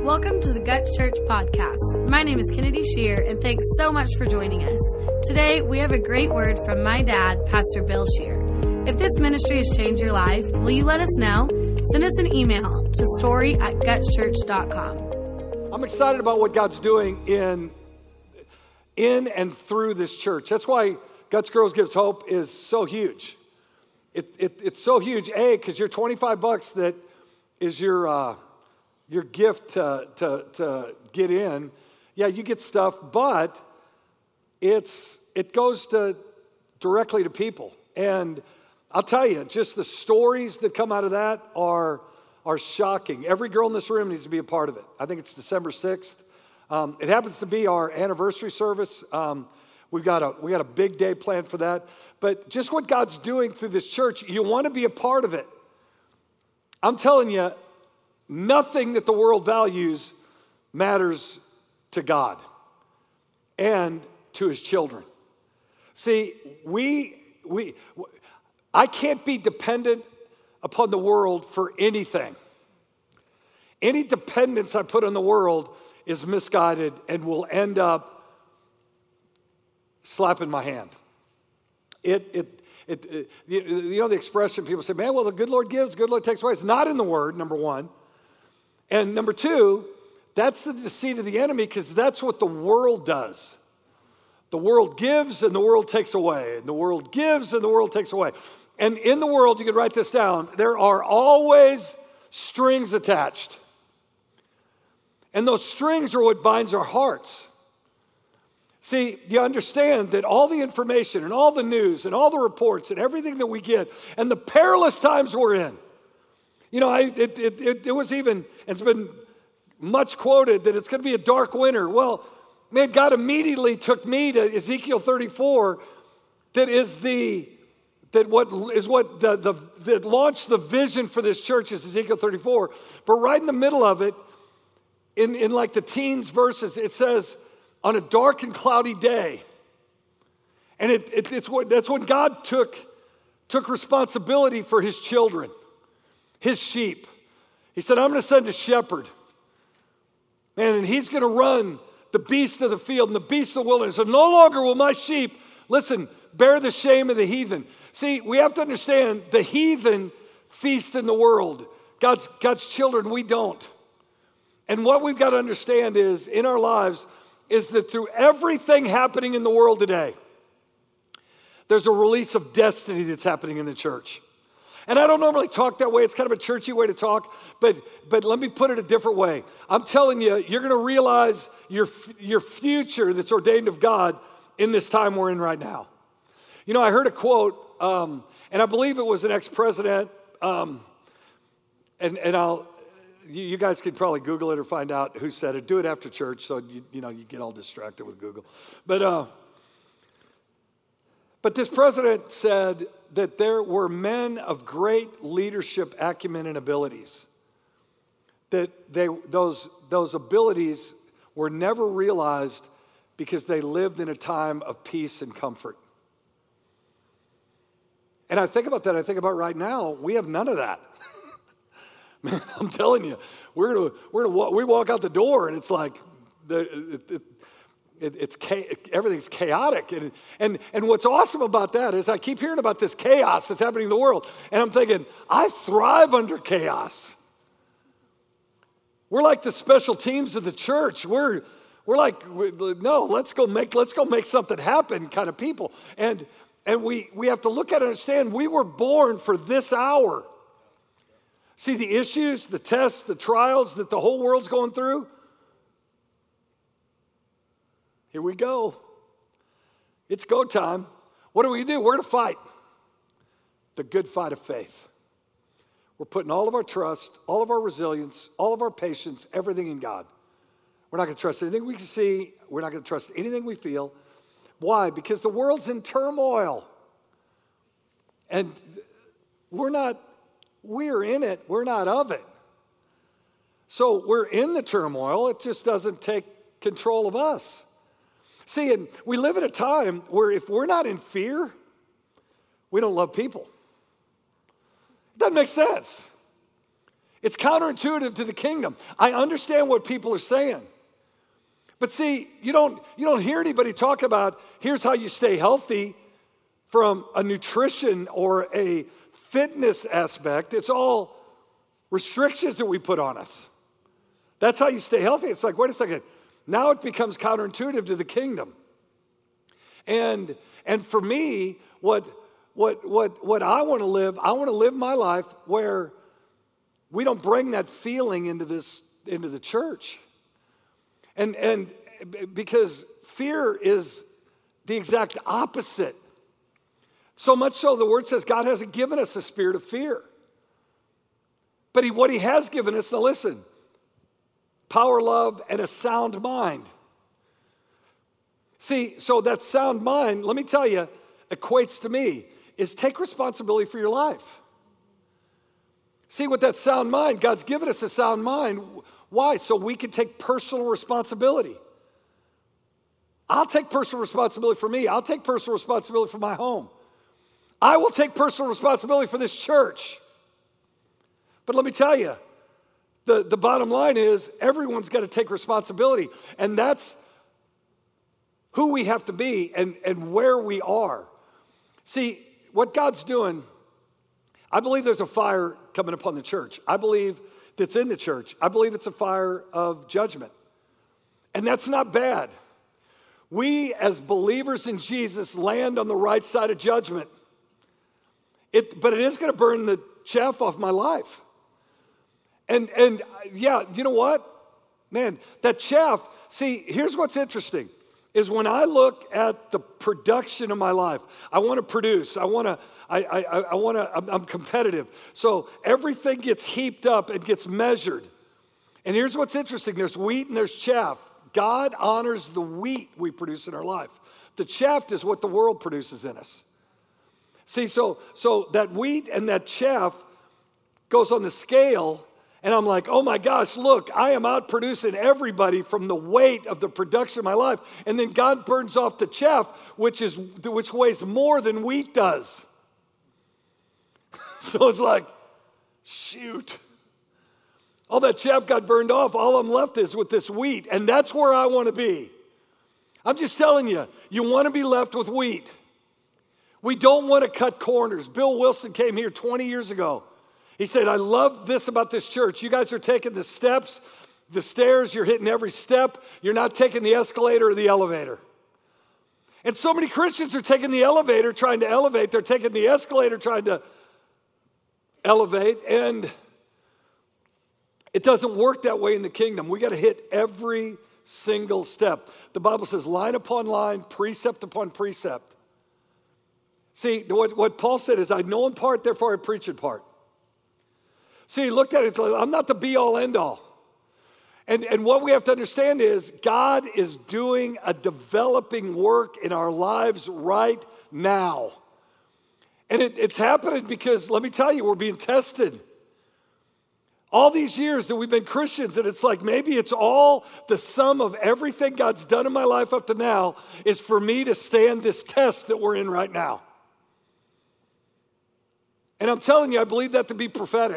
Welcome to the Guts Church podcast. My name is Kennedy Shear, and thanks so much for joining us. Today, we have a great word from my dad, Pastor Bill Shear. If this ministry has changed your life, will you let us know? Send us an email to story@gutschurch.com. I'm excited about what God's doing in and through this church. That's why Guts Girls Gives Hope is so huge. It's so huge, because your $25 that is your gift to get in. Yeah, you get stuff, but it goes directly to people. And I'll tell you, just the stories that come out of that are shocking. Every girl in this room needs to be a part of it. I think it's December 6th. It happens to be our anniversary service. We got a big day planned for that. But just what God's doing through this church, you want to be a part of it. I'm telling you, nothing that the world values matters to God and to his children. See, I can't be dependent upon the world for anything. Any dependence I put on the world is misguided and will end up slapping my hand. You know the expression, people say, man, well, the good Lord gives, the good Lord takes away. It's not in the word, number one. And number two, that's the deceit of the enemy, because that's what the world does. The world gives and the world takes away. And the world gives and the world takes away. And in the world, you can write this down, there are always strings attached. And those strings are what binds our hearts. See, you understand that all the information and all the news and all the reports and everything that we get and the perilous times we're in. You know, it was even, it's been much quoted that it's going to be a dark winter. Well, man, God immediately took me to Ezekiel 34 that launched the vision for this church is Ezekiel 34. But right in the middle of it, in like the teens verses, it says, on a dark and cloudy day. And that's when God took responsibility for his children, his sheep. He said, I'm going to send a shepherd. Man, and he's going to run the beast of the field and the beast of the wilderness. So no longer will my sheep, listen, bear the shame of the heathen. See, we have to understand the heathen feast in the world. God's children, we don't. And what we've got to understand is, in our lives, is that through everything happening in the world today, there's a release of destiny that's happening in the church. And I don't normally talk that way. It's kind of a churchy way to talk, but let me put it a different way. I'm telling you, you're going to realize your future that's ordained of God in this time we're in right now. You know, I heard a quote, and I believe it was an ex-president, you guys could probably Google it or find out who said it. Do it after church, so you get all distracted with Google. But this president said that there were men of great leadership acumen and abilities. That those abilities were never realized because they lived in a time of peace and comfort. And I think about that. I think about right now, we have none of that. Man, I'm telling you, we walk out the door and it's like everything's chaotic. And what's awesome about that is I keep hearing about this chaos that's happening in the world, and I'm thinking, I thrive under chaos. We're like the special teams of the church. We're like, no, let's go make something happen kind of people. And we have to look at it and understand we were born for this hour. See the issues, the tests, the trials that the whole world's going through? Here we go. It's go time. What do? We're going to fight the good fight of faith. We're putting all of our trust, all of our resilience, all of our patience, everything in God. We're not going to trust anything we can see. We're not going to trust anything we feel. Why? Because the world's in turmoil. And we're in it, we're not of it. So we're in the turmoil, it just doesn't take control of us. See, and we live in a time where if we're not in fear, we don't love people. It doesn't make sense. It's counterintuitive to the kingdom. I understand what people are saying. But see, you don't hear anybody talk about, here's how you stay healthy from a nutrition or a fitness aspect. It's all restrictions that we put on us. That's how you stay healthy. It's like, wait a second. Now it becomes counterintuitive to the kingdom. And for me, what I want to live my life where we don't bring that feeling into the church. And because fear is the exact opposite. So much so the word says God hasn't given us a spirit of fear. But what he has given us, now listen, power, love, and a sound mind. See, so that sound mind, let me tell you, equates to me, is take responsibility for your life. See, with that sound mind, God's given us a sound mind. Why? So we can take personal responsibility. I'll take personal responsibility for me. I'll take personal responsibility for my home. I will take personal responsibility for this church. But let me tell you, the bottom line is everyone's got to take responsibility. And that's who we have to be and where we are. See, what God's doing, I believe there's a fire coming upon the church. I believe that's in the church. I believe it's a fire of judgment. And that's not bad. We, as believers in Jesus, land on the right side of judgment. But it is going to burn the chaff off my life. And yeah, you know what? Man, that chaff, see, here's what's interesting, is when I look at the production of my life, I want to produce, I'm competitive. So everything gets heaped up and gets measured. And here's what's interesting, there's wheat and there's chaff. God honors the wheat we produce in our life. The chaff is what the world produces in us. See, so that wheat and that chaff goes on the scale, and I'm like, oh my gosh, look, I am out producing everybody from the weight of the production of my life. And then God burns off the chaff, which weighs more than wheat does. So it's like, shoot. All that chaff got burned off. All I'm left is with this wheat. And that's where I want to be. I'm just telling you, you want to be left with wheat. We don't want to cut corners. Bill Wilson came here 20 years ago. He said, I love this about this church. You guys are taking the steps, the stairs, you're hitting every step. You're not taking the escalator or the elevator. And so many Christians are taking the elevator trying to elevate. They're taking the escalator trying to elevate. And it doesn't work that way in the kingdom. We got to hit every single step. The Bible says line upon line, precept upon precept. See, what Paul said is, I know in part, therefore I preach in part. See, look at it, I'm not the be-all, end-all. And what we have to understand is God is doing a developing work in our lives right now. And it's happening because, let me tell you, we're being tested. All these years that we've been Christians, and it's like maybe it's all the sum of everything God's done in my life up to now is for me to stand this test that we're in right now. And I'm telling you, I believe that to be prophetic.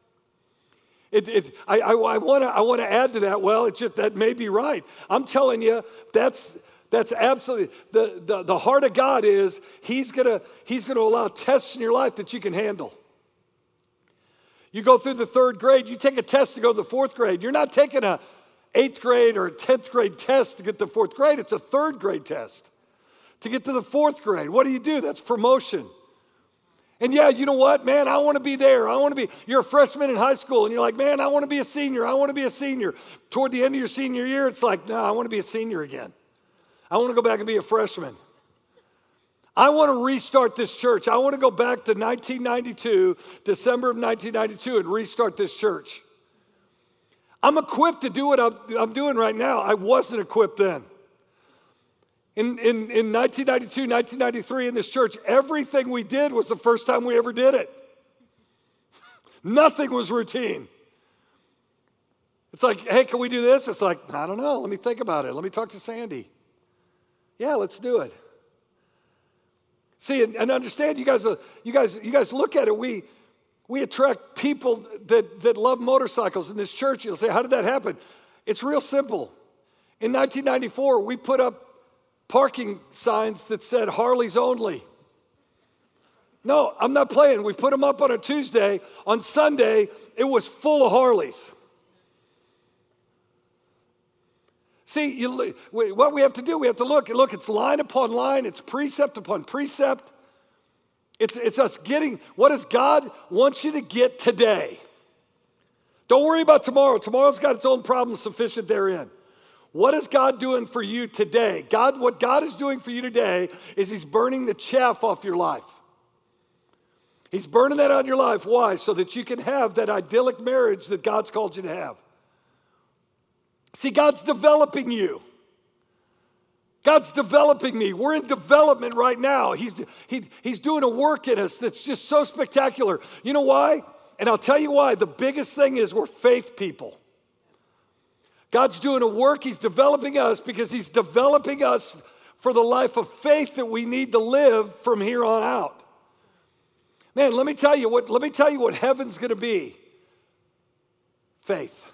I want to add to that. Well, that may be right. I'm telling you, that's absolutely the heart of God is He's gonna allow tests in your life that you can handle. You go through the third grade, you take a test to go to the fourth grade. You're not taking a 8th grade or a 10th grade test to get to the fourth grade. It's a third grade test to get to the fourth grade. What do? That's promotion. And yeah, you know what, man, I want to be there. You're a freshman in high school and you're like, man, I want to be a senior. I want to be a senior. Toward the end of your senior year, it's like, no, I want to be a senior again. I want to go back and be a freshman. I want to restart this church. I want to go back to 1992, December of 1992, and restart this church. I'm equipped to do what I'm doing right now. I wasn't equipped then. In 1992, 1993 in this church, everything we did was the first time we ever did it. Nothing was routine. It's like, hey, can we do this? It's like, I don't know. Let me think about it. Let me talk to Sandy. Yeah, let's do it. See, and understand, you guys look at it. We attract people that love motorcycles in this church. You'll say, how did that happen? It's real simple. In 1994, we put up parking signs that said Harleys only. No, I'm not playing. We put them up on a Tuesday. On Sunday, it was full of Harleys. See, what we have to do, we have to look, it's line upon line, it's precept upon precept. It's us getting, what does God want you to get today? Don't worry about tomorrow. Tomorrow's got its own problems sufficient therein. What is God doing for you today? What God is doing for you today is he's burning the chaff off your life. He's burning that out of your life. Why? So that you can have that idyllic marriage that God's called you to have. See, God's developing you. God's developing me. We're in development right now. He's doing a work in us that's just so spectacular. You know why? And I'll tell you why. The biggest thing is we're faith people. God's doing a work. He's developing us because he's developing us for the life of faith that we need to live from here on out. Man, let me tell you what heaven's going to be. Faith.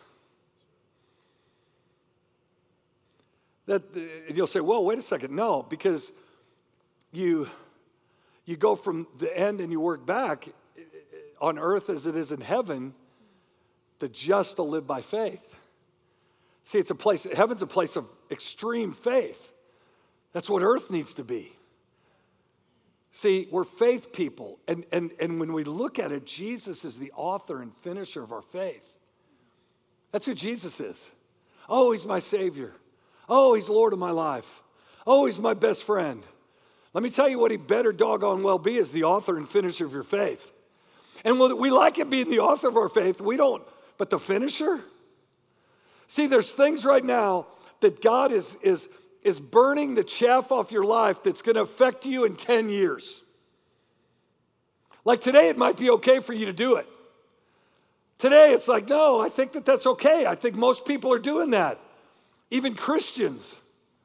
And you'll say, well, wait a second. No, because you go from the end and you work back on earth as it is in heaven. The just will live by faith. See, heaven's a place of extreme faith. That's what earth needs to be. See, we're faith people. And when we look at it, Jesus is the author and finisher of our faith. That's who Jesus is. Oh, he's my Savior. Oh, he's Lord of my life. Oh, he's my best friend. Let me tell you what he better doggone well be is the author and finisher of your faith. And we like it being the author of our faith. We don't, but the finisher? See, there's things right now that God is burning the chaff off your life that's going to affect you in 10 years. Like today, it might be okay for you to do it. Today, it's like, no, I think that's okay. I think most people are doing that. Even Christians.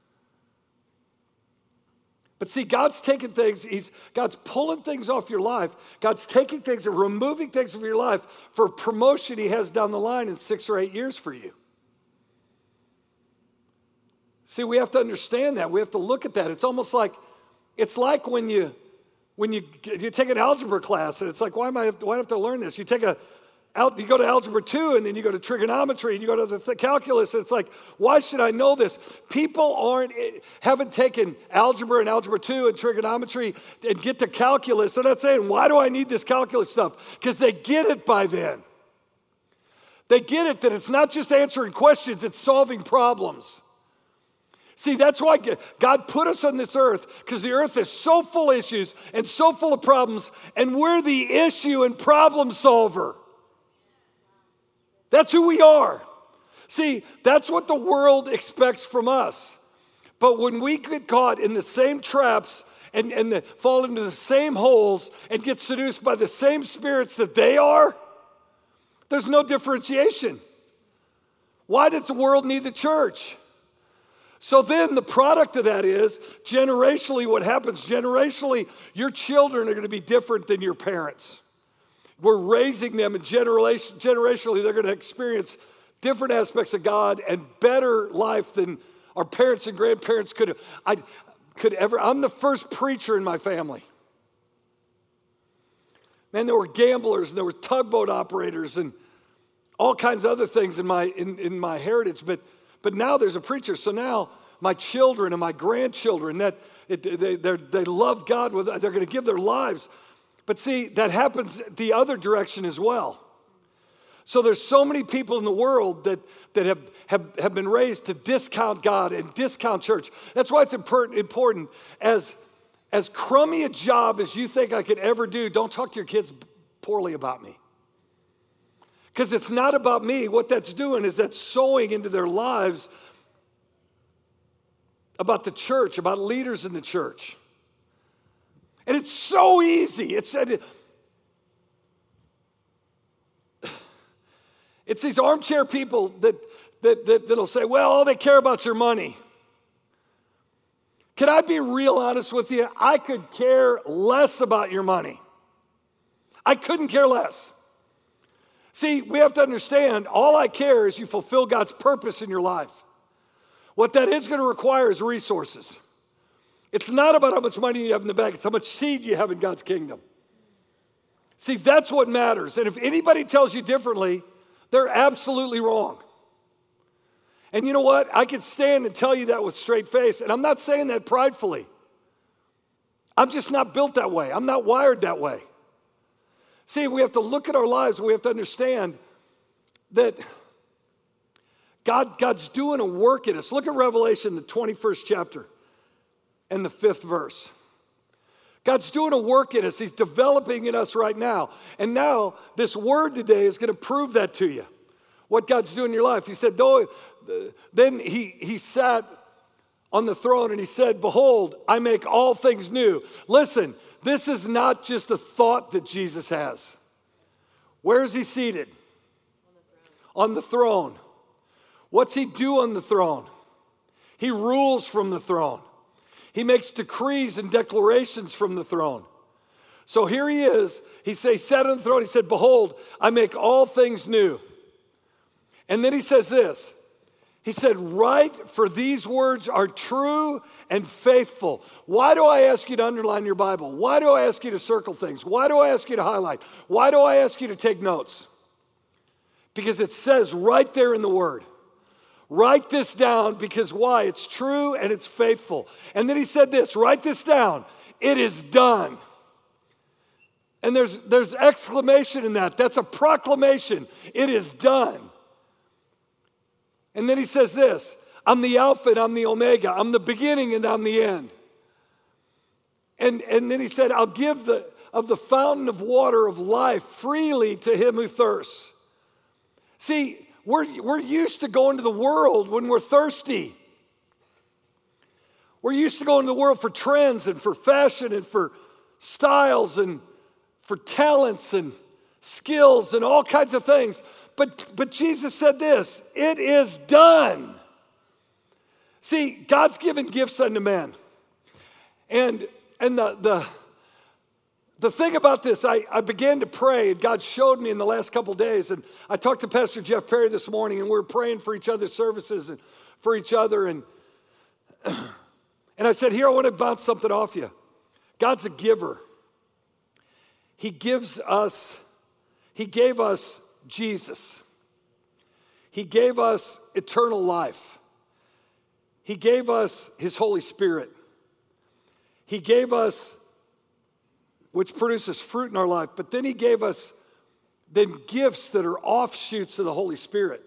But see, God's taking things, God's pulling things off your life. God's taking things and removing things from your life for promotion he has down the line in 6 or 8 years for you. See, we have to understand that. We have to look at that. It's almost like, it's like when you take an algebra class, and it's like, why do I have to learn this? You go to algebra 2, and then you go to trigonometry, and you go to the calculus, and it's like, why should I know this? People haven't taken algebra and algebra 2 and trigonometry and get to calculus. They're not saying, why do I need this calculus stuff? Because they get it by then. They get it that it's not just answering questions, it's solving problems. See, that's why God put us on this earth, because the earth is so full of issues and so full of problems, and we're the issue and problem solver. That's who we are. See, that's what the world expects from us. But when we get caught in the same traps and fall into the same holes and get seduced by the same spirits that they are, there's no differentiation. Why does the world need the church? So then the product of that is, generationally, what happens, generationally, your children are going to be different than your parents. We're raising them, and generationally, they're going to experience different aspects of God and better life than our parents and grandparents could ever. I'm the first preacher in my family. Man, there were gamblers, and there were tugboat operators, and all kinds of other things in my heritage, but now there's a preacher. So now my children and my grandchildren, they love God. They're going to give their lives. But see, that happens the other direction as well. So there's so many people in the world that have been raised to discount God and discount church. That's why it's important. As crummy a job as you think I could ever do, don't talk to your kids poorly about me. Because it's not about me. What that's doing is that's sowing into their lives about the church, about leaders in the church. And it's so easy. It's these armchair people that'll say, well, all they care about is your money. Can I be real honest with you? I could care less about your money. I couldn't care less. See, we have to understand, all I care is you fulfill God's purpose in your life. What that is going to require is resources. It's not about how much money you have in the bank, it's how much seed you have in God's kingdom. See, that's what matters. And if anybody tells you differently, they're absolutely wrong. And you know what? I could stand and tell you that with straight face, and I'm not saying that pridefully. I'm just not built that way. I'm not wired that way. See, we have to look at our lives, and we have to understand that God's doing a work in us. Look at Revelation, the 21st chapter and the 5th verse. God's doing a work in us. He's developing in us right now. And now this word today is going to prove that to you, what God's doing in your life. He said, then he sat on the throne and he said, behold, I make all things new. Listen, this is not just a thought that Jesus has. Where is he seated? On the throne. What's he do on the throne? He rules from the throne. He makes decrees and declarations from the throne. So here he is. He sat on the throne. He said, behold, I make all things new. And then he says this. He said, write, for these words are true and faithful. Why do I ask you to underline your Bible? Why do I ask you to circle things? Why do I ask you to highlight? Why do I ask you to take notes? Because it says right there in the word. Write this down because why? It's true and it's faithful. And then he said this, write this down. It is done. And there's exclamation in that. That's a proclamation. It is done. And then he says this, I'm the Alpha and I'm the Omega. I'm the beginning and I'm the end. And then he said, I'll give of the fountain of water of life freely to him who thirsts. See, we're used to going to the world when we're thirsty. We're used to going to the world for trends and for fashion and for styles and for talents and skills and all kinds of things. But Jesus said this, it is done. See, God's given gifts unto men. And the thing about this, I began to pray, and God showed me in the last couple of days, and I talked to Pastor Jeff Perry this morning, and we were praying for each other's services and for each other, and I said, here, I want to bounce something off you. God's a giver. He gave us Jesus. He gave us eternal life. He gave us his Holy Spirit. He gave us, which produces fruit in our life, but then he gave us then gifts that are offshoots of the Holy Spirit.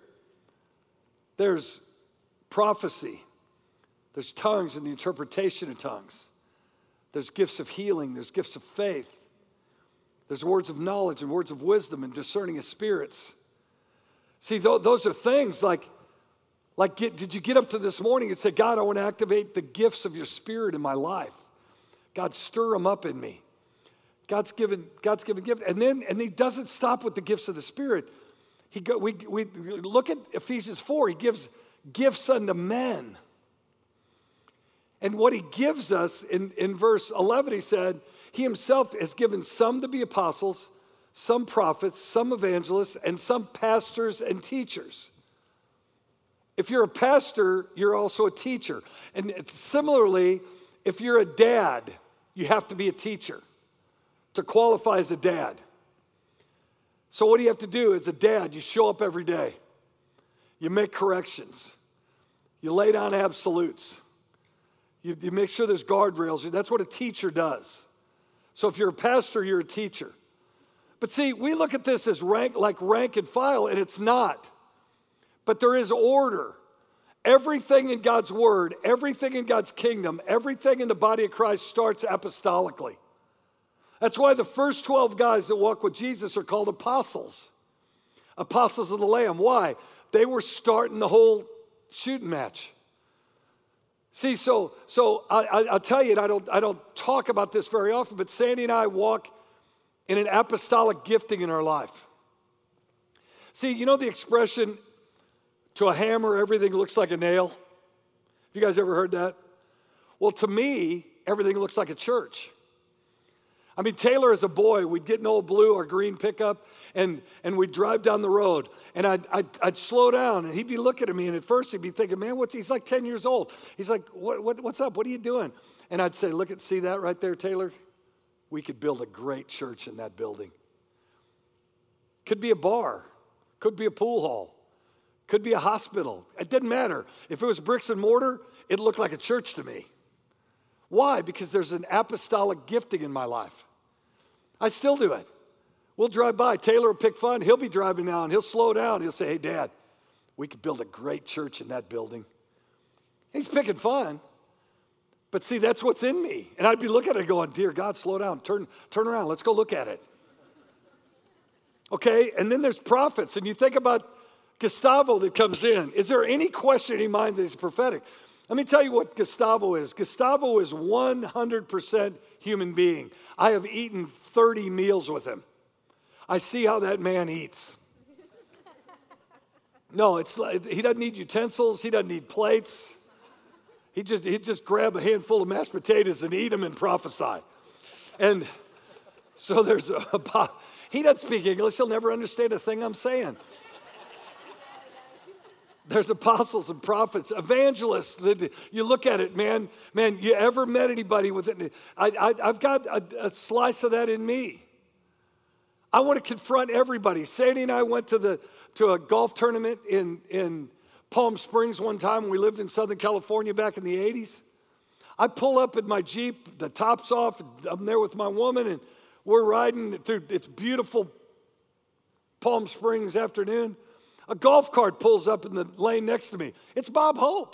There's prophecy. There's tongues and the interpretation of tongues. There's gifts of healing. There's gifts of faith. There's words of knowledge and words of wisdom and discerning of spirits. See, those are things like did you get up to this morning and say, God, I want to activate the gifts of your Spirit in my life. God, stir them up in me. God's given gifts. And then he doesn't stop with the gifts of the Spirit. We look at Ephesians 4. He gives gifts unto men. And what he gives us in verse 11, he said, he himself has given some to be apostles, some prophets, some evangelists, and some pastors and teachers. If you're a pastor, you're also a teacher. And similarly, if you're a dad, you have to be a teacher to qualify as a dad. So what do you have to do as a dad? You show up every day. You make corrections. You lay down absolutes. You make sure there's guardrails. That's what a teacher does. So if you're a pastor, you're a teacher. But see, we look at this as rank and file, and it's not. But there is order. Everything in God's word, everything in God's kingdom, everything in the body of Christ starts apostolically. That's why the first 12 guys that walk with Jesus are called apostles. Apostles of the Lamb. Why? They were starting the whole shooting match. See, so I'll tell you, and I don't talk about this very often, but Sandy and I walk in an apostolic gifting in our life. See, you know the expression, to a hammer, everything looks like a nail? Have you guys ever heard that? Well, to me, everything looks like a church. I mean, Taylor as a boy, we'd get an old blue or green pickup, and we'd drive down the road, and I'd slow down, and he'd be looking at me, and at first he'd be thinking, man, he's like 10 years old. He's like, what's up? What are you doing? And I'd say, see that right there, Taylor? We could build a great church in that building. Could be a bar, could be a pool hall, could be a hospital. It didn't matter. If it was bricks and mortar, it looked like a church to me. Why? Because there's an apostolic gifting in my life. I still do it. We'll drive by. Taylor will pick fun. He'll be driving now, and he'll slow down. He'll say, hey, Dad, we could build a great church in that building. He's picking fun. But see, that's what's in me. And I'd be looking at it going, dear God, slow down. Turn around. Let's go look at it. Okay? And then there's prophets. And you think about Gustavo that comes in. Is there any question in your mind that he's prophetic? Let me tell you what Gustavo is. Gustavo is 100% human being. I have eaten 30 meals with him. I see how that man eats. No, it's like, he doesn't need utensils. He doesn't need plates. He'd just grab a handful of mashed potatoes and eat them and prophesy. And so he doesn't speak English. He'll never understand a thing I'm saying. There's apostles and prophets, evangelists. You look at it, man, you ever met anybody with it? I've got a slice of that in me. I want to confront everybody. Sadie and I went to a golf tournament in Palm Springs one time when we lived in Southern California back in the 80s. I pull up in my Jeep, the top's off, I'm there with my woman, and we're riding through, it's beautiful Palm Springs afternoon. A golf cart pulls up in the lane next to me. It's Bob Hope.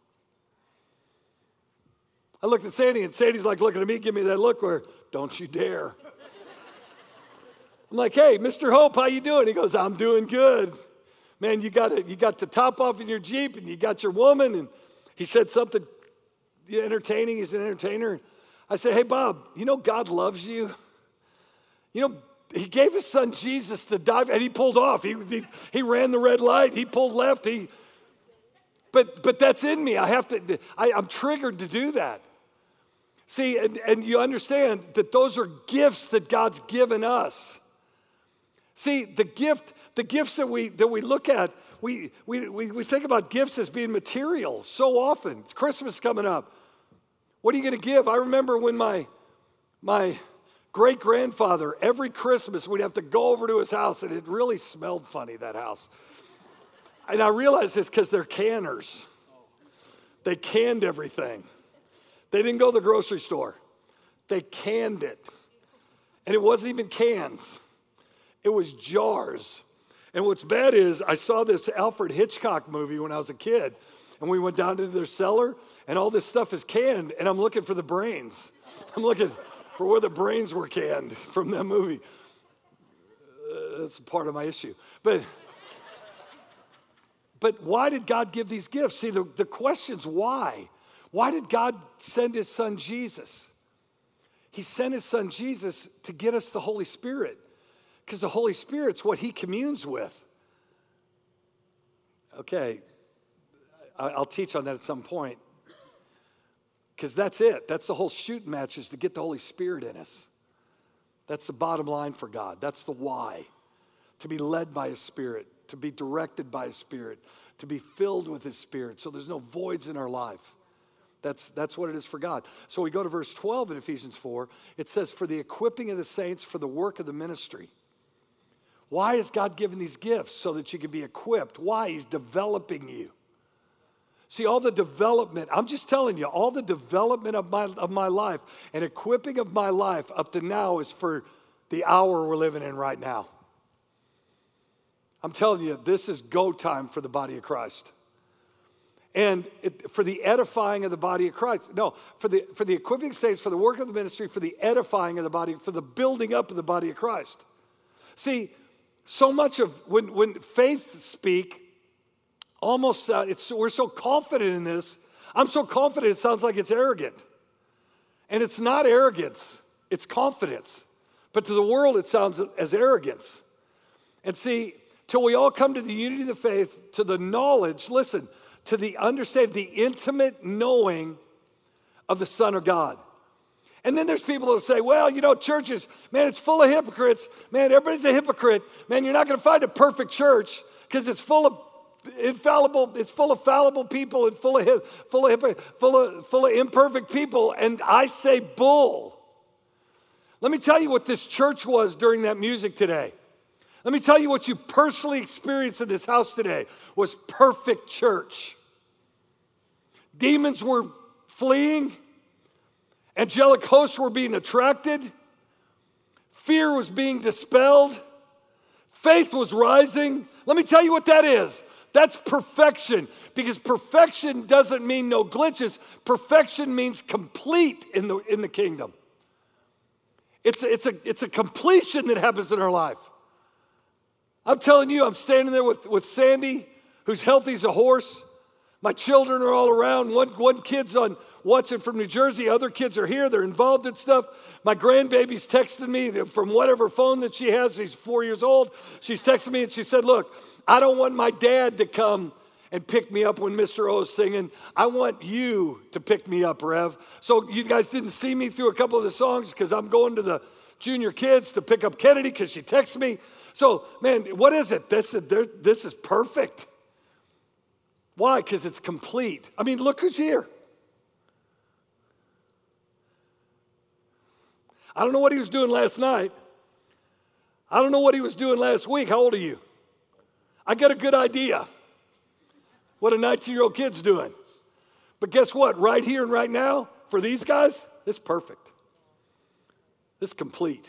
I looked at Sandy, and Sandy's like looking at me, give me that look where, don't you dare. I'm like, hey, Mr. Hope, how you doing? He goes, I'm doing good. Man, you got the top off in your Jeep, and you got your woman, and he said something entertaining. He's an entertainer. I said, hey, Bob, you know God loves you? You know, he gave his son Jesus to die, and he pulled off. He ran the red light. He pulled left. But that's in me. I'm triggered to do that. See, and you understand that those are gifts that God's given us. See, the gifts that we look at, we think about gifts as being material so often. It's Christmas coming up. What are you going to give? I remember when my great-grandfather, every Christmas, we'd have to go over to his house, and it really smelled funny, that house. And I realized it's because they're canners. They canned everything. They didn't go to the grocery store. They canned it. And it wasn't even cans. It was jars. And what's bad is I saw this Alfred Hitchcock movie when I was a kid, and we went down into their cellar, and all this stuff is canned, and I'm looking for the brains. I'm looking for where the brains were canned from that movie. That's part of my issue. But why did God give these gifts? See, the question's why. Why did God send his son Jesus? He sent his son Jesus to get us the Holy Spirit, because the Holy Spirit's what he communes with. Okay, I'll teach on that at some point, because that's it. That's the whole shooting match, is to get the Holy Spirit in us. That's the bottom line for God. That's the why. To be led by his Spirit, to be directed by his Spirit, to be filled with his Spirit, so there's no voids in our life. That's what it is for God. So we go to verse 12 in Ephesians 4. It says, for the equipping of the saints for the work of the ministry. Why is God giving these gifts? So that you can be equipped. Why? He's developing you. See, all the development, I'm just telling you, all the development of my life and equipping of my life up to now is for the hour we're living in right now. I'm telling you, this is go time for the body of Christ. And for the edifying of the body of Christ. No, for the equipping saints, for the work of the ministry, for the edifying of the body, for the building up of the body of Christ. See, so much of when faith speak, almost we're so confident in this. I'm so confident it sounds like it's arrogant. And it's not arrogance, it's confidence. But to the world it sounds as arrogance. And see, till we all come to the unity of the faith, to the knowledge, listen, to the understanding, the intimate knowing of the Son of God. And then there's people who say, well, churches, man, it's full of hypocrites. Man, everybody's a hypocrite. Man, you're not going to find a perfect church because it's full of infallible, it's full of fallible people and full of imperfect people. And I say bull. Let me tell you what this church was during that music today. Let me tell you what you personally experienced in this house today was perfect church. Demons were fleeing. Angelic hosts were being attracted. Fear was being dispelled. Faith was rising. Let me tell you what that is. That's perfection. Because perfection doesn't mean no glitches. Perfection means complete in the kingdom. It's a completion that happens in our life. I'm telling you, I'm standing there with Sandy, who's healthy as a horse. My children are all around. One kid's watching from New Jersey. Other kids are here. They're involved in stuff. My grandbaby's texting me from whatever phone that she has. She's 4 years old. She's texting me and she said, look, I don't want my dad to come and pick me up when Mr. O's singing. I want you to pick me up, Rev. So you guys didn't see me through a couple of the songs because I'm going to the junior kids to pick up Kennedy because she texts me. So, man, what is it? This is perfect. Why? Because it's complete. I mean, look who's here. I don't know what he was doing last night. I don't know what he was doing last week. How old are you? I got a good idea what a 19-year-old kid's doing. But guess what? Right here and right now, for these guys, it's perfect. It's complete.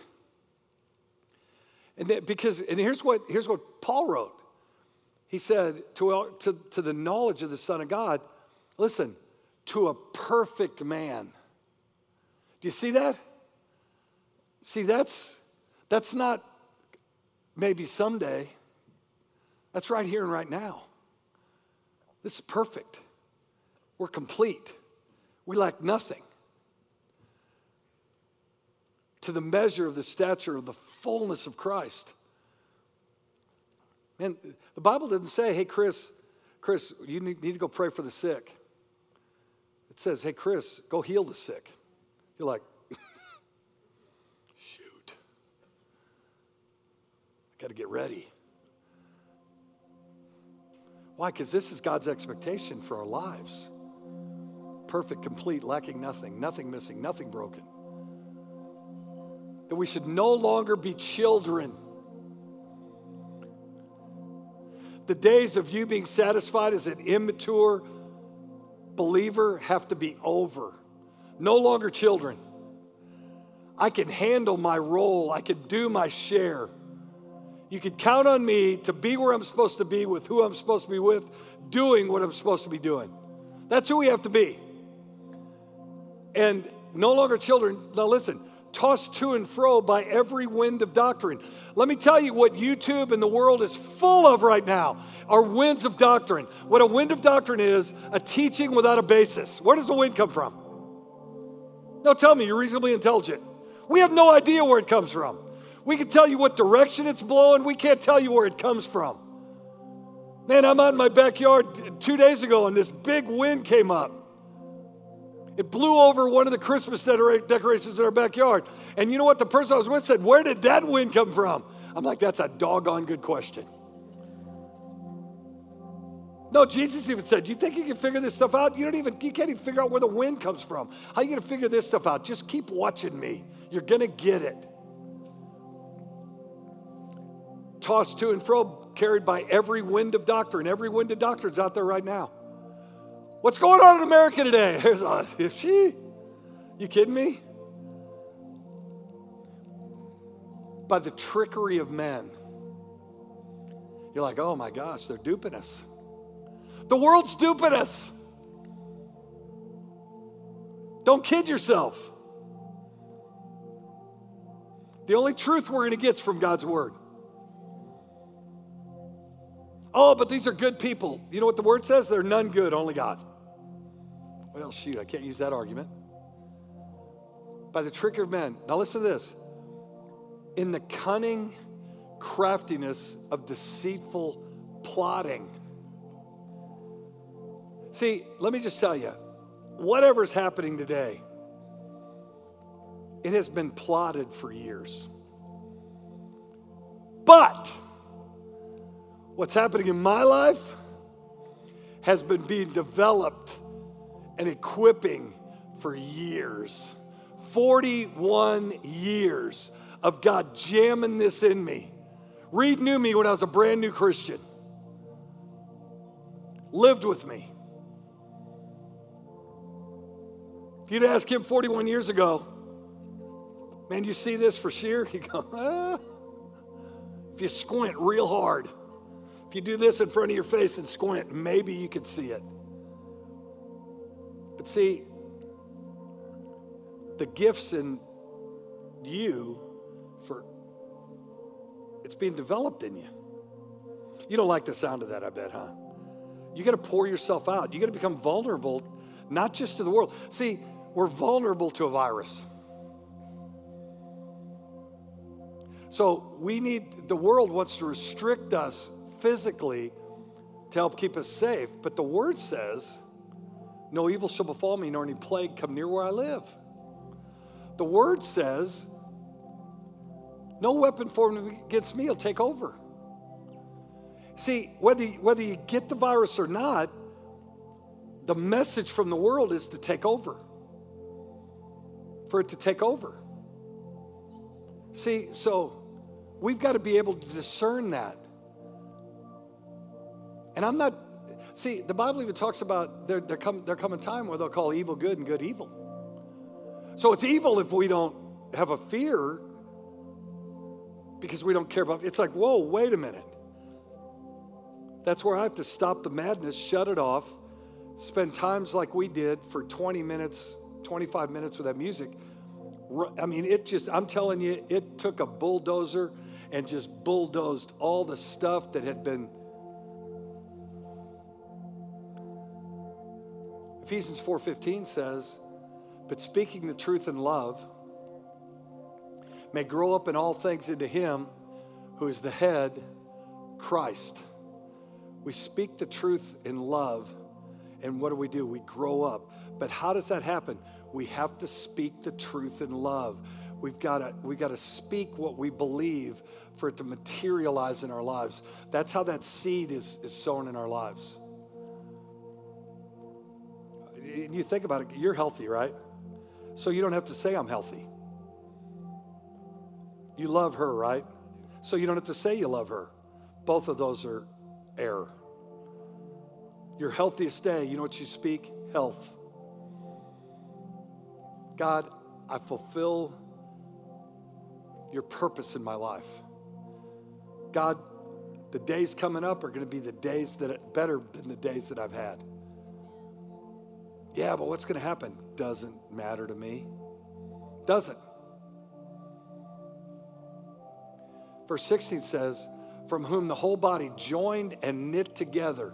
And here's what Paul wrote. He said, to the knowledge of the Son of God, listen, to a perfect man. Do you see that? See, that's not maybe someday. That's right here and right now. This is perfect. We're complete. We lack nothing. To the measure of the stature of the fullness of Christ. Man, the Bible doesn't say, hey, Chris, you need to go pray for the sick. It says, hey, Chris, go heal the sick. You're like, shoot. I got to get ready. Why? Because this is God's expectation for our lives. Perfect, complete, lacking nothing, nothing missing, nothing broken. That we should no longer be children. The days of you being satisfied as an immature believer have to be over. No longer children. I can handle my role. I can do my share. You can count on me to be where I'm supposed to be with who I'm supposed to be with, doing what I'm supposed to be doing. That's who we have to be. And no longer children. Now listen, tossed to and fro by every wind of doctrine. Let me tell you what YouTube and the world is full of right now are winds of doctrine. What a wind of doctrine is, a teaching without a basis. Where does the wind come from? No, tell me, you're reasonably intelligent. We have no idea where it comes from. We can tell you what direction it's blowing. We can't tell you where it comes from. Man, I'm out in my backyard 2 days ago and this big wind came up. It blew over one of the Christmas decorations in our backyard. And you know what? The person I was with said, where did that wind come from? I'm like, that's a doggone good question. No, Jesus even said, you think you can figure this stuff out? You can't even figure out where the wind comes from. How are you going to figure this stuff out? Just keep watching me. You're going to get it. Tossed to and fro, carried by every wind of doctrine. Every wind of doctrine's out there right now. What's going on in America today? You kidding me? By the trickery of men. You're like, oh my gosh, they're duping us. The world's duping us. Don't kid yourself. The only truth we're going to get is from God's word. Oh, but these are good people. You know what the word says? They're none good, only God. Well, shoot, I can't use that argument. By the trick of men. Now listen to this. In the cunning craftiness of deceitful plotting. See, let me just tell you, whatever's happening today, It has been plotted for years. But what's happening in my life has been being developed and equipping for years. 41 years of God jamming this in me. Reed knew me when I was a brand new Christian. Lived with me. If you'd ask him 41 years ago, man, you see this for sure? He'd go, If you squint real hard, if you do this in front of your face and squint, maybe you could see it. But see, the gifts in you, it's being developed in you. You don't like the sound of that, I bet, huh? You got to pour yourself out. You got to become vulnerable, not just to the world. See, we're vulnerable to a virus. So the world wants to restrict us physically to help keep us safe. But the word says, no evil shall befall me, nor any plague come near where I live. The word says, no weapon formed against me will take over. See, whether you get the virus or not, the message from the world is to take over. For it to take over. See, so we've got to be able to discern that. And the Bible even talks about there come a time where they'll call evil good and good evil. So it's evil if we don't have a fear because we don't care about it. It's like, whoa, wait a minute. That's where I have to stop the madness, shut it off, spend times like we did for 20 minutes, 25 minutes with that music. I mean, I'm telling you, it took a bulldozer and just bulldozed all the stuff that had been. Ephesians 4:15 says, but speaking the truth in love may grow up in all things into him who is the head, Christ. We speak the truth in love, and what do? We grow up. But how does that happen? We have to speak the truth in love. We've got to speak what we believe for it to materialize in our lives. That's how that seed is sown in our lives. And you think about it, you're healthy, right? So you don't have to say I'm healthy. You love her, right? So you don't have to say you love her. Both of those are error. Your healthiest day, you know what you speak? Health. God, I fulfill your purpose in my life. God, the days coming up are going to be the days that better than the days that I've had. Yeah, but what's going to happen? Doesn't matter to me. Doesn't. Verse 16 says, from whom the whole body joined and knit together,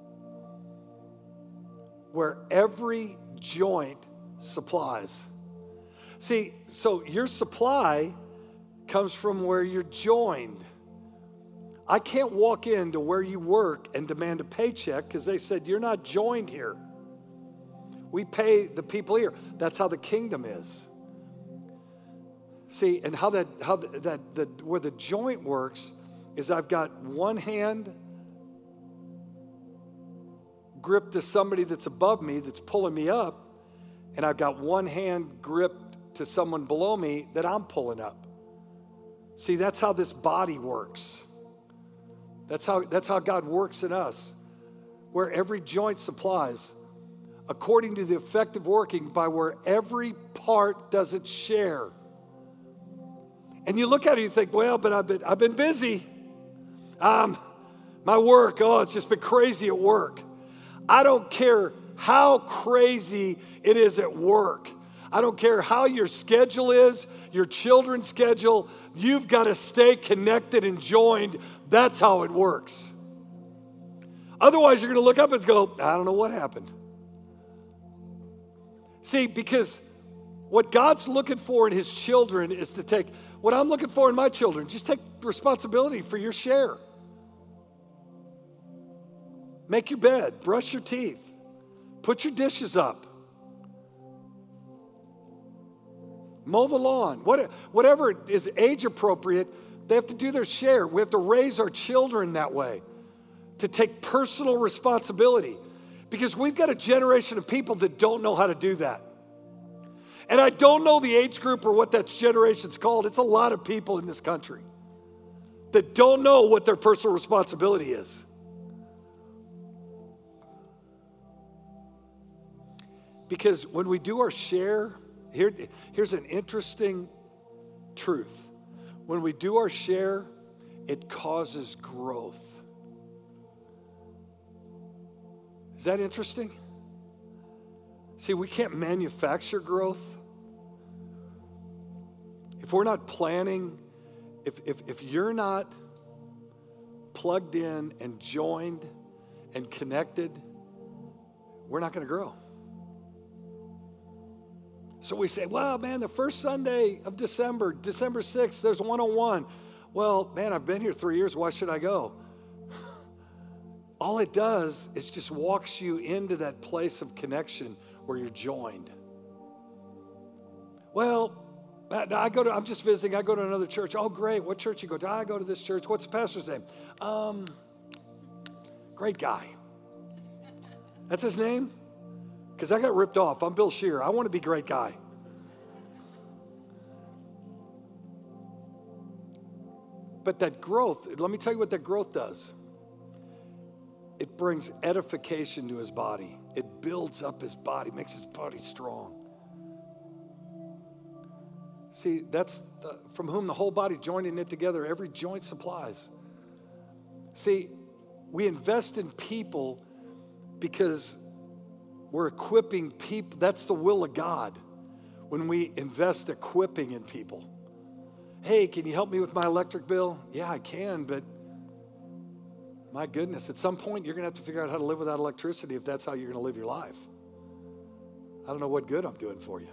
where every joint supplies. See, so your supply comes from where you're joined. I can't walk into where you work and demand a paycheck because they said, you're not joined here. We pay the people here. That's how the kingdom is. See, and where the joint works is I've got one hand gripped to somebody that's above me that's pulling me up, and I've got one hand gripped to someone below me that I'm pulling up. See, that's how this body works. That's how God works in us, where every joint supplies, according to the effective working by where every part does its share. And you look at it and you think, well, but I've been busy. My work, it's just been crazy at work. I don't care how crazy it is at work. I don't care how your schedule is, your children's schedule. You've got to stay connected and joined. That's how it works. Otherwise, you're going to look up and go, I don't know what happened. See, because what God's looking for in his children is to take, what I'm looking for in my children, just take responsibility for your share. Make your bed, brush your teeth, put your dishes up. mow the lawn, whatever is age appropriate, they have to do their share. We have to raise our children that way, to take personal responsibility, because we've got a generation of people that don't know how to do that. And I don't know the age group or what that generation's called. It's a lot of people in this country that don't know what their personal responsibility is. Because when we do our share, here's an interesting truth. When we do our share, it causes growth. Is that interesting? See, we can't manufacture growth. If we're not planning, if you're not plugged in and joined and connected, we're not going to grow. So we say, well, man, the first Sunday of December 6th, there's 101. Well, man, I've been here 3 years. Why should I go? All it does is just walks you into that place of connection where you're joined. Well, I'm just visiting. I go to another church. Oh, great. What church you go to? I go to this church. What's the pastor's name? Great guy. That's his name? Because I got ripped off. I'm Bill Shear. I want to be great guy. But that growth, let me tell you what that growth does. It brings edification to his body. It builds up his body, makes his body strong. See, that's from whom the whole body joined and knit together, every joint supplies. See, we invest in people because we're equipping people. That's the will of God when we invest equipping in people. Hey, can you help me with my electric bill? Yeah, I can, but my goodness, at some point you're going to have to figure out how to live without electricity if that's how you're going to live your life. I don't know what good I'm doing for you.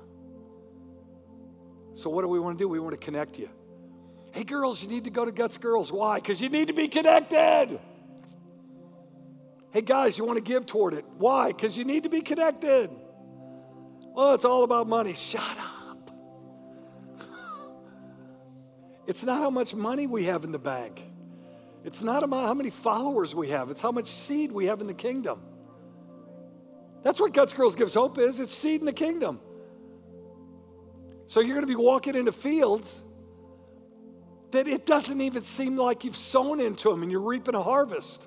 So what do we want to do? We want to connect you. Hey, girls, you need to go to Guts Girls. Why? Because you need to be connected. Hey, guys, you want to give toward it. Why? Because you need to be connected. Well, it's all about money. Shut up. It's not how much money we have in the bank. It's not about how many followers we have. It's how much seed we have in the kingdom. That's what Guts Girls Gives Hope is. It's seed in the kingdom. So you're going to be walking into fields that it doesn't even seem like you've sown into them and you're reaping a harvest.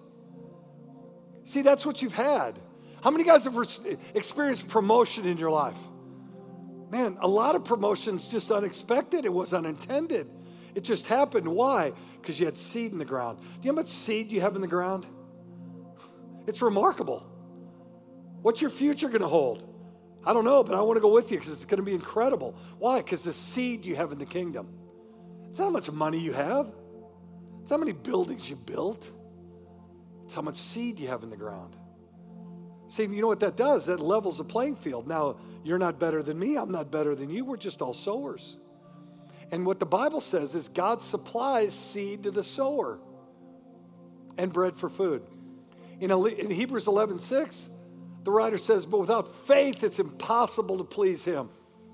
See, that's what you've had. How many guys have experienced promotion in your life? Man, a lot of promotions just unexpected. It was unintended. It just happened. Why? Because you had seed in the ground. Do you know how much seed you have in the ground? It's remarkable. What's your future going to hold? I don't know, but I want to go with you because it's going to be incredible. Why? Because the seed you have in the kingdom. It's not how much money you have. It's how many buildings you built. It's how much seed you have in the ground. See, you know what that does? That levels the playing field. Now, you're not better than me. I'm not better than you. We're just all sowers. And what the Bible says is God supplies seed to the sower and bread for food. In Hebrews 11:6, the writer says, but without faith, it's impossible to please him.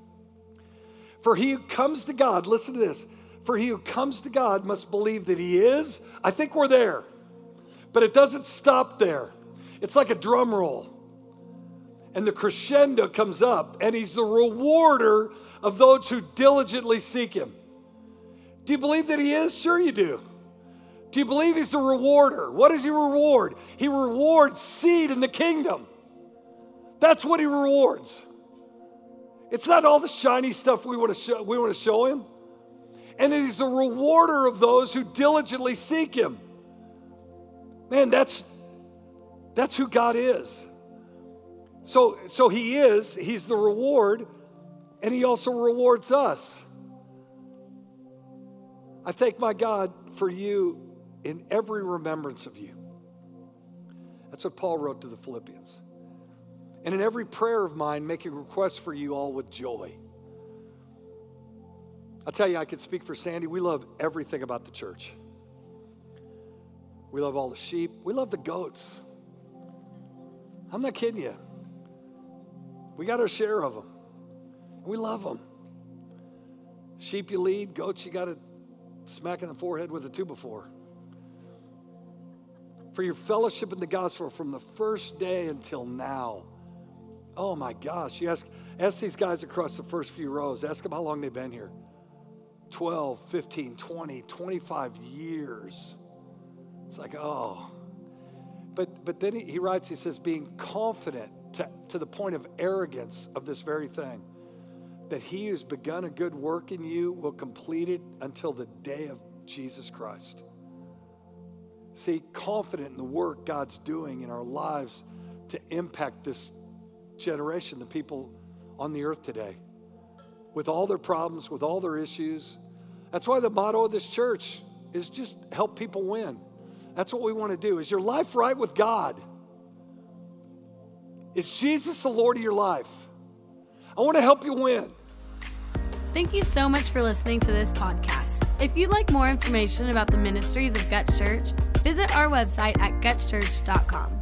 For he who comes to God, listen to this, for he who comes to God must believe that he is. I think we're there, but it doesn't stop there. It's like a drum roll. And the crescendo comes up, and he's the rewarder of those who diligently seek him. Do you believe that he is? Sure you do. Do you believe he's the rewarder? What does he reward? He rewards seed in the kingdom. That's what he rewards. It's not all the shiny stuff we want to show him. And he's the rewarder of those who diligently seek him. Man, that's who God is. So he's the reward, and he also rewards us. I thank my God for you in every remembrance of you. That's what Paul wrote to the Philippians. And in every prayer of mine, making requests for you all with joy. I'll tell you, I could speak for Sandy. We love everything about the church. We love all the sheep. We love the goats. I'm not kidding you. We got our share of them. We love them. Sheep you lead, goats you got to smack in the forehead with a 2x4. For your fellowship in the gospel from the first day until now. Oh my gosh, you ask these guys across the first few rows, ask them how long they've been here. 12, 15, 20, 25 years. It's like, oh. But then he writes, he says, being confident to the point of arrogance of this very thing, that he who's begun a good work in you will complete it until the day of Jesus Christ. See, confident in the work God's doing in our lives to impact this generation, the people on the earth today, with all their problems, with all their issues. That's why the motto of this church is just help people win. That's what we want to do. Is your life right with God? Is Jesus the Lord of your life? I want to help you win. Thank you so much for listening to this podcast. If you'd like more information about the ministries of Guts Church, visit our website at gutschurch.com.